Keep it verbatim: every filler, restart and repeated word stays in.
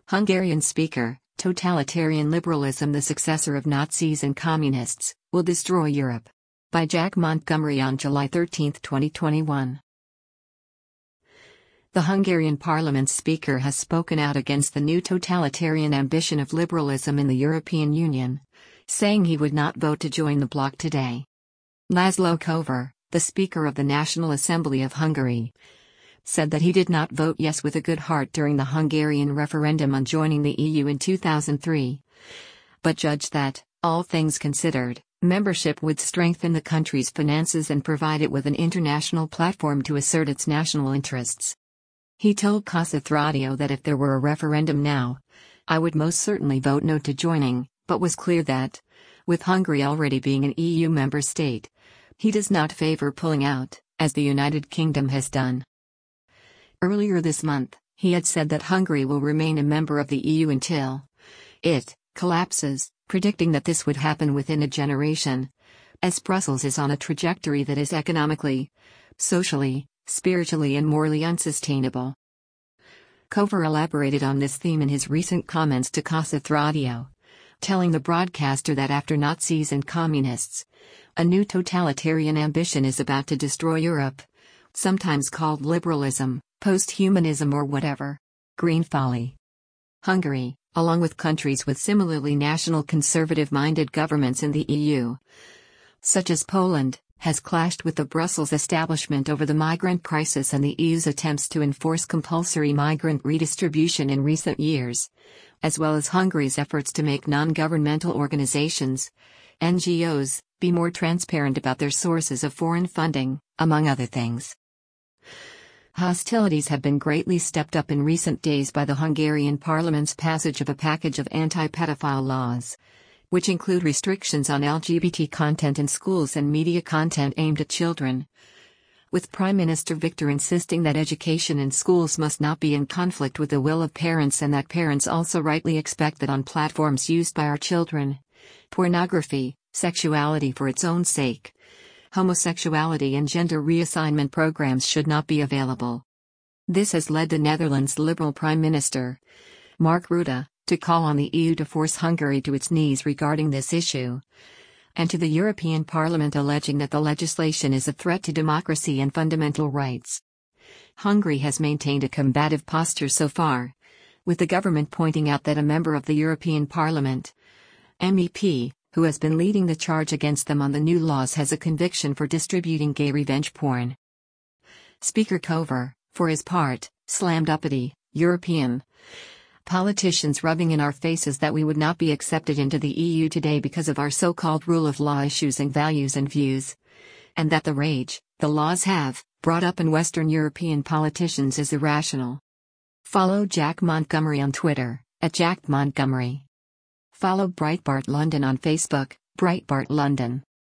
Hungarian speaker, totalitarian liberalism, the successor of Nazis and communists, will destroy Europe. By Jack Montgomery on July thirteenth, twenty twenty-one. The Hungarian parliament's speaker has spoken out against the new totalitarian ambition of liberalism in the European Union, saying he would not vote to join the bloc today. Laszlo Kövér, the Speaker of the National Assembly of Hungary, said that he did not vote yes with a good heart during the Hungarian referendum on joining the E U in two thousand three, but judged that, all things considered, membership would strengthen the country's finances and provide it with an international platform to assert its national interests. He told Kossuth Radio that if there were a referendum now, I would most certainly vote no to joining, but was clear that, with Hungary already being an E U member state, he does not favor pulling out, as the United Kingdom has done. Earlier this month, he had said that Hungary will remain a member of the E U until it collapses, predicting that this would happen within a generation, as Brussels is on a trajectory that is economically, socially, spiritually and morally unsustainable. Kövér elaborated on this theme in his recent comments to Kossuth Radio, telling the broadcaster that after Nazis and communists, a new totalitarian ambition is about to destroy Europe, sometimes called liberalism, post-humanism or whatever. Green folly. Hungary, along with countries with similarly national conservative-minded governments in the E U, such as Poland, has clashed with the Brussels establishment over the migrant crisis and the E U's attempts to enforce compulsory migrant redistribution in recent years, as well as Hungary's efforts to make non-governmental organizations, N G Os, be more transparent about their sources of foreign funding, among other things. Hostilities have been greatly stepped up in recent days by the Hungarian parliament's passage of a package of anti-pedophile laws, which include restrictions on L G B T content in schools and media content aimed at children, with Prime Minister Viktor insisting that education in schools must not be in conflict with the will of parents and that parents also rightly expect that on platforms used by our children, pornography, sexuality for its own sake, homosexuality and gender reassignment programs should not be available. This has led the Netherlands' Liberal Prime Minister, Mark Rutte, to call on the E U to force Hungary to its knees regarding this issue, and to the European Parliament alleging that the legislation is a threat to democracy and fundamental rights. Hungary has maintained a combative posture so far, with the government pointing out that a member of the European Parliament, M E P, who has been leading the charge against them on the new laws has a conviction for distributing gay revenge porn. Speaker Kövér, for his part, slammed uppity, European politicians rubbing in our faces that we would not be accepted into the E U today because of our so-called rule of law issues and values and views, and that the rage the laws have brought up in Western European politicians is irrational. Follow Jack Montgomery on Twitter, at Jack Montgomery. Follow Breitbart London on Facebook, Breitbart London.